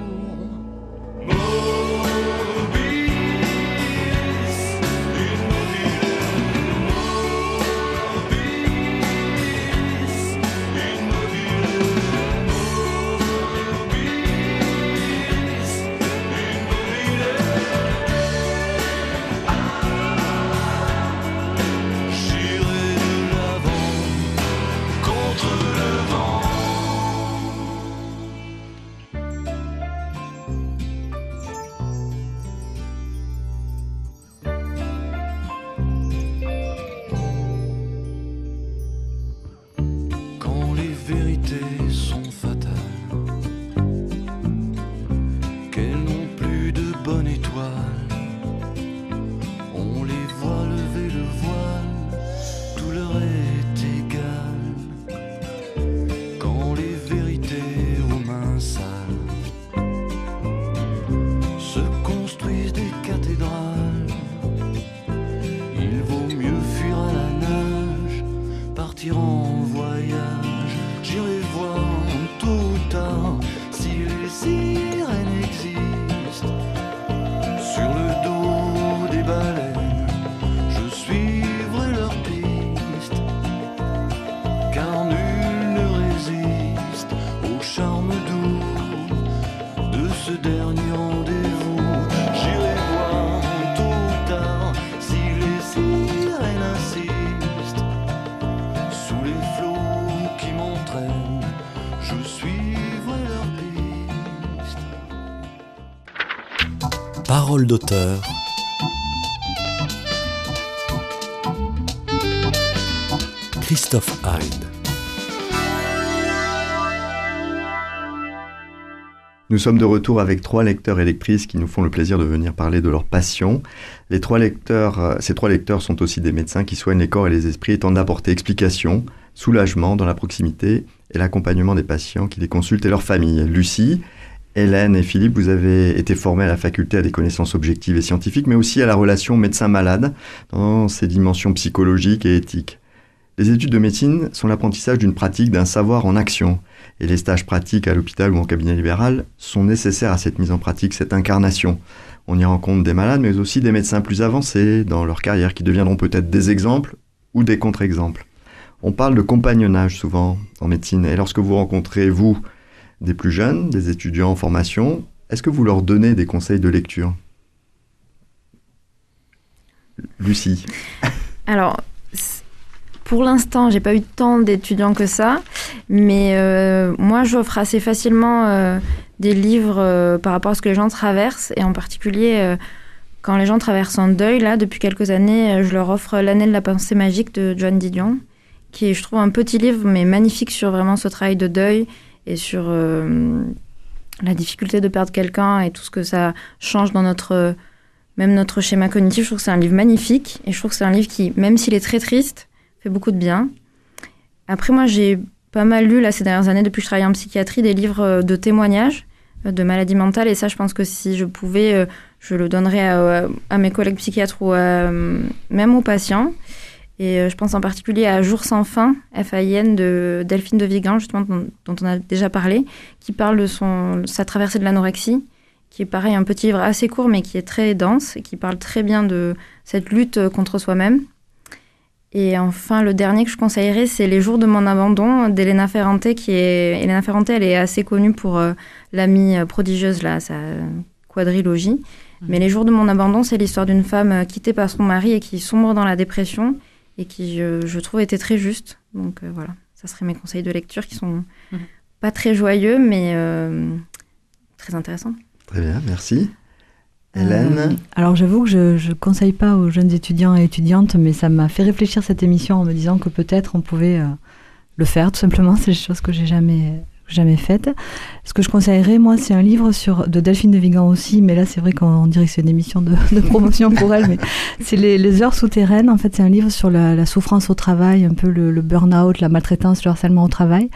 Parole d'auteur. Christophe Hyde. Nous sommes de retour avec trois lecteurs et lectrices qui nous font le plaisir de venir parler de leur passion. Les trois lecteurs, ces trois lecteurs sont aussi des médecins qui soignent les corps et les esprits, étant d'apporter explication, soulagement dans la proximité et l'accompagnement des patients qui les consultent et leurs familles. Lucie, Hélène et Philippe, vous avez été formés à la faculté à des connaissances objectives et scientifiques, mais aussi à la relation médecin-malade dans ses dimensions psychologiques et éthiques. Les études de médecine sont l'apprentissage d'une pratique, d'un savoir en action. Et les stages pratiques à l'hôpital ou en cabinet libéral sont nécessaires à cette mise en pratique, cette incarnation. On y rencontre des malades, mais aussi des médecins plus avancés dans leur carrière qui deviendront peut-être des exemples ou des contre-exemples. On parle de compagnonnage souvent en médecine. Et lorsque vous rencontrez, vous, des plus jeunes, des étudiants en formation, est-ce que vous leur donnez des conseils de lecture ? Lucie. Alors, pour l'instant, j'ai pas eu tant d'étudiants que ça, mais euh, moi, j'offre assez facilement euh, des livres euh, par rapport à ce que les gens traversent, et en particulier, euh, quand les gens traversent un deuil, là, depuis quelques années, euh, je leur offre L'année de la pensée magique de Joan Didion, qui est, je trouve, un petit livre, mais magnifique sur vraiment ce travail de deuil, et sur euh, la difficulté de perdre quelqu'un et tout ce que ça change dans notre, même notre schéma cognitif. Je trouve que c'est un livre magnifique et je trouve que c'est un livre qui, même s'il est très triste, fait beaucoup de bien. Après, moi, j'ai pas mal lu là, ces dernières années, depuis que je travaille en psychiatrie, des livres de témoignages de maladies mentales, et ça, je pense que si je pouvais, je le donnerais à, à mes collègues psychiatres ou à, même aux patients. Et je pense en particulier à Jour sans fin, F A I N, de Delphine de Vigan, justement, dont, dont on a déjà parlé, qui parle de son, sa traversée de l'anorexie, qui est pareil, un petit livre assez court, mais qui est très dense, et qui parle très bien de cette lutte contre soi-même. Et enfin, le dernier que je conseillerais, c'est Les jours de mon abandon, d'Elena Ferrante, qui est... Elena Ferrante, elle est assez connue pour euh, L'amie prodigieuse, là, sa quadrilogie. Mmh. Mais Les jours de mon abandon, c'est l'histoire d'une femme quittée par son mari et qui sombre dans la dépression, et qui, je, je trouve, était très juste. Donc euh, voilà, ça serait mes conseils de lecture qui sont mmh. pas très joyeux, mais euh, très intéressants. Très bien, merci. Hélène euh, Alors j'avoue que je ne conseille pas aux jeunes étudiants et étudiantes, mais ça m'a fait réfléchir cette émission en me disant que peut-être on pouvait euh, le faire, tout simplement. C'est des choses que j'ai jamais... jamais faite. Ce que je conseillerais, moi, c'est un livre sur, de Delphine de Vigan aussi, mais là, c'est vrai qu'on dirait que c'est une émission de, de promotion pour elle, mais c'est les, les heures souterraines. En fait, c'est un livre sur la, la souffrance au travail, un peu le, le burn-out, la maltraitance, le harcèlement au travail.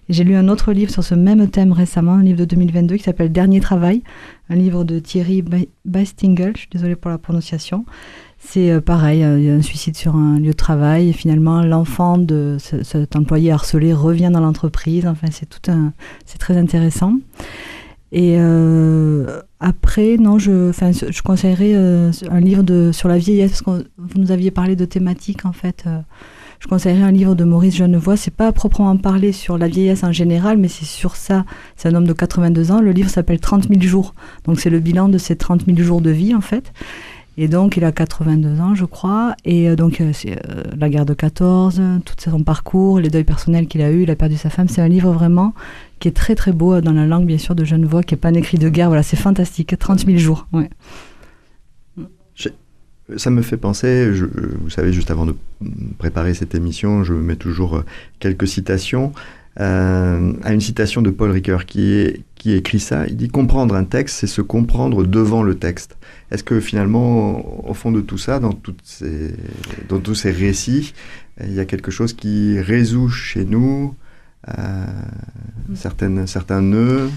Et j'ai lu un autre livre sur ce même thème récemment, un livre de deux mille vingt-deux qui s'appelle Dernier travail, un livre de Thierry Bastingel, je suis désolée pour la prononciation. C'est euh, pareil, il y a un suicide sur un lieu de travail et finalement l'enfant de ce, cet employé harcelé revient dans l'entreprise. Enfin, c'est tout un, c'est très intéressant. Et euh, après, non, je, enfin, je conseillerais euh, un livre de, sur la vieillesse, parce que vous nous aviez parlé de thématiques, en fait. Euh, je conseillerais un livre de Maurice Genevoix. C'est pas à proprement parler sur la vieillesse en général, mais c'est sur ça. C'est un homme de quatre-vingt-deux ans. Le livre s'appelle trente mille jours. Donc, c'est le bilan de ces trente mille jours de vie, en fait. Et donc, il a quatre-vingt-deux ans, je crois. Et euh, donc, euh, c'est euh, la guerre de quatorze, tout son parcours, les deuils personnels qu'il a eu, il a perdu sa femme. C'est un livre vraiment qui est très, très beau dans la langue, bien sûr, de Genevoix, qui n'est pas un écrit de guerre. Voilà, c'est fantastique. trente mille jours, ouais. Je, ça me fait penser, je, vous savez, juste avant de préparer cette émission, je mets toujours quelques citations. Euh, à une citation de Paul Ricoeur qui, est, qui écrit ça. Il dit « Comprendre un texte, c'est se comprendre devant le texte ». Est-ce que finalement, au fond de tout ça, dans, toutes ces, dans tous ces récits, il y a quelque chose qui résout chez nous euh, certaines, certains nœuds?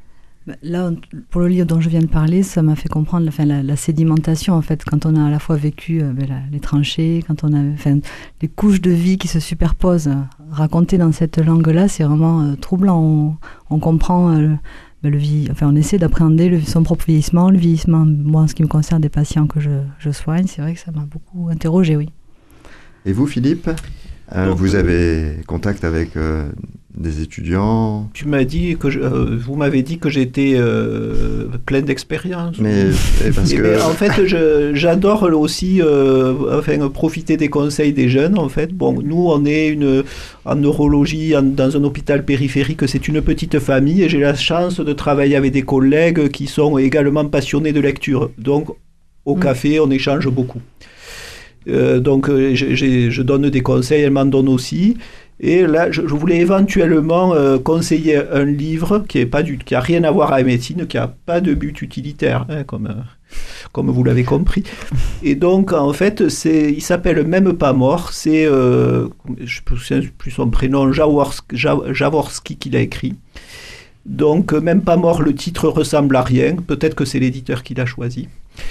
Là, pour le livre dont je viens de parler, ça m'a fait comprendre enfin, la, la sédimentation, en fait, quand on a à la fois vécu euh, ben, la, les tranchées, quand on a enfin, les couches de vie qui se superposent, euh, racontées dans cette langue-là, c'est vraiment euh, troublant. On, on comprend, euh, ben, le vie, enfin, on essaie d'appréhender le, son propre vieillissement, le vieillissement, moi, en ce qui me concerne, des patients que je, je soigne, c'est vrai que ça m'a beaucoup interrogée, oui. Et vous, Philippe, euh, Donc, vous avez contact avec euh, des étudiants? Tu m'as dit que je, euh, vous m'avez dit que j'étais euh, plein d'expérience. Mais parce que ben, en fait, je, j'adore aussi euh, enfin, profiter des conseils des jeunes. En fait, bon, nous, on est une en neurologie en, dans un hôpital périphérique. C'est une petite famille et j'ai la chance de travailler avec des collègues qui sont également passionnés de lecture. Donc, au mmh. café, on échange beaucoup. Euh, donc, j'ai, j'ai, je donne des conseils, elle m'en donne aussi. Et là, je, je voulais éventuellement euh, conseiller un livre qui n'a pas du, qui a rien à voir avec la médecine, qui n'a pas de but utilitaire, hein, comme, euh, comme vous l'avez compris. Et donc, en fait, c'est, il s'appelle Même pas mort. C'est, euh, je ne sais plus son prénom, Jaworski, Jaworski qui l'a écrit. Donc, Même pas mort, le titre ressemble à rien. Peut-être que c'est l'éditeur qui l'a choisi.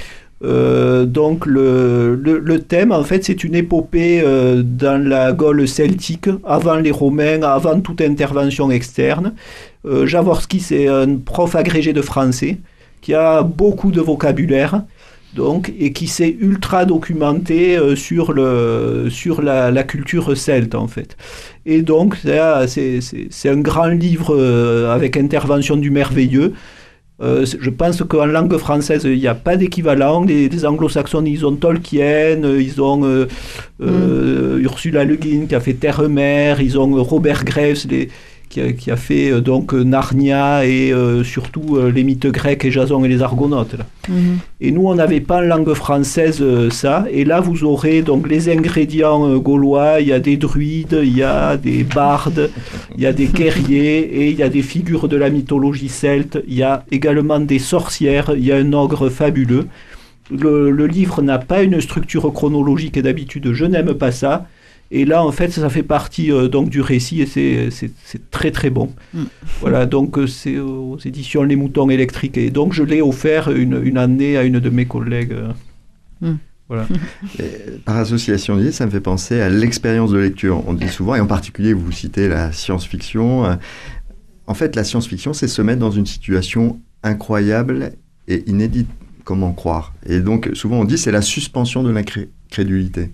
Euh, donc le, le, le thème en fait c'est une épopée euh, dans la Gaule celtique avant les Romains, avant toute intervention externe. euh, Jaworski c'est un prof agrégé de français qui a beaucoup de vocabulaire donc, et qui s'est ultra documenté euh, sur, le, sur la, la culture celte en fait. Et donc c'est, c'est, c'est un grand livre euh, avec intervention du merveilleux. Euh, je pense qu'en langue française, il n'y a pas d'équivalent. Les, les anglo-saxons, ils ont Tolkien, ils ont euh, euh, mm. Ursula Le Guin qui a fait Terre-Mère, ils ont Robert Graves les, qui, a, qui a fait euh, donc Narnia et euh, surtout euh, les mythes grecs et Jason et les Argonautes. Là. Mm. Et nous, on n'avait pas en langue française euh, ça. Et là, vous aurez donc les ingrédients euh, gaulois. Il y a des druides, il y a des bardes, il y a des guerriers et il y a des figures de la mythologie celte. Il y a également des sorcières, il y a un ogre fabuleux. Le, le livre n'a pas une structure chronologique et d'habitude, je n'aime pas ça. Et là, en fait, ça fait partie euh, donc, du récit et c'est, c'est, c'est très très bon. Mm. Voilà, donc euh, c'est aux éditions Les Moutons Électriques. Et donc, je l'ai offert une, une année à une de mes collègues. Euh, mm. Voilà. Et par association d'idées, ça me fait penser à l'expérience de lecture. On dit souvent, et en particulier, vous citez la science-fiction. Euh, en fait, la science-fiction, c'est se mettre dans une situation incroyable et inédite. Comment croire? Et donc, souvent, on dit c'est la suspension de l'incrédulité.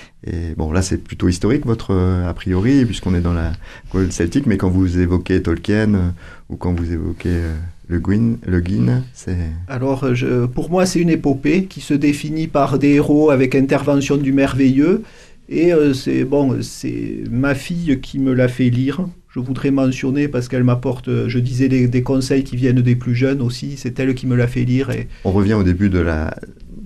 Et bon, là, c'est plutôt historique, votre euh, a priori, puisqu'on est dans la Gaule celtique, mais quand vous évoquez Tolkien, euh, ou quand vous évoquez euh, Le Guin, Le Guin, c'est... Alors, je, pour moi, c'est une épopée qui se définit par des héros avec intervention du merveilleux, et euh, c'est, bon, c'est ma fille qui me l'a fait lire. Je voudrais mentionner, parce qu'elle m'apporte, je disais, des, des conseils qui viennent des plus jeunes aussi, c'est elle qui me l'a fait lire. Et... On revient au début de la...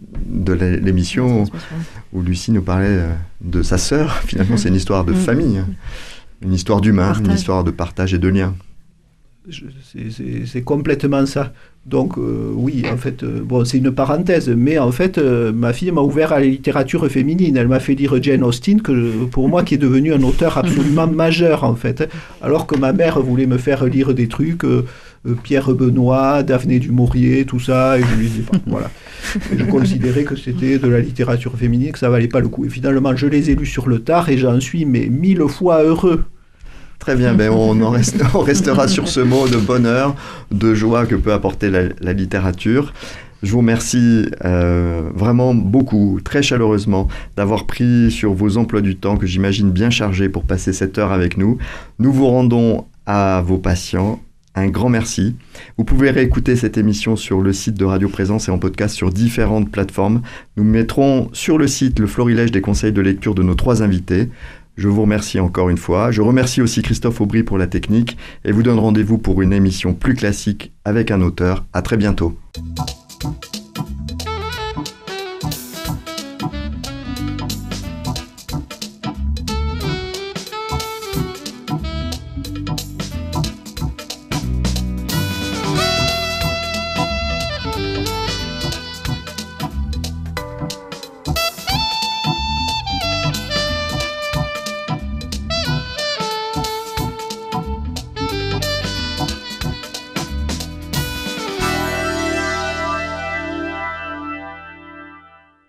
de l'émission où Lucie nous parlait de sa sœur. Finalement, c'est une histoire de famille, une histoire d'humain, partage. Une histoire de partage et de lien. je, c'est, c'est, c'est complètement ça. Donc euh, oui, en fait, euh, bon, c'est une parenthèse, mais en fait, euh, ma fille m'a ouvert à la littérature féminine. Elle m'a fait lire Jane Austen, que pour moi, qui est devenu un auteur absolument majeur, en fait. Alors que ma mère voulait me faire lire des trucs, euh, euh, Pierre Benoît, Daphné du Maurier, tout ça, et je lui disais pas, voilà. Et je considérais que c'était de la littérature féminine, que ça valait pas le coup. Et finalement, je les ai lus sur le tard, et j'en suis mais mille fois heureux. Très bien, ben on, en reste, on restera sur ce mot de bonheur, de joie que peut apporter la, la littérature. Je vous remercie euh, vraiment beaucoup, très chaleureusement, d'avoir pris sur vos emplois du temps, que j'imagine bien chargés, pour passer cette heure avec nous. Nous vous rendons à vos patients un grand merci. Vous pouvez réécouter cette émission sur le site de Radio Présence et en podcast sur différentes plateformes. Nous mettrons sur le site le florilège des conseils de lecture de nos trois invités. Je vous remercie encore une fois. Je remercie aussi Christophe Aubry pour la technique et vous donne rendez-vous pour une émission plus classique avec un auteur. À très bientôt.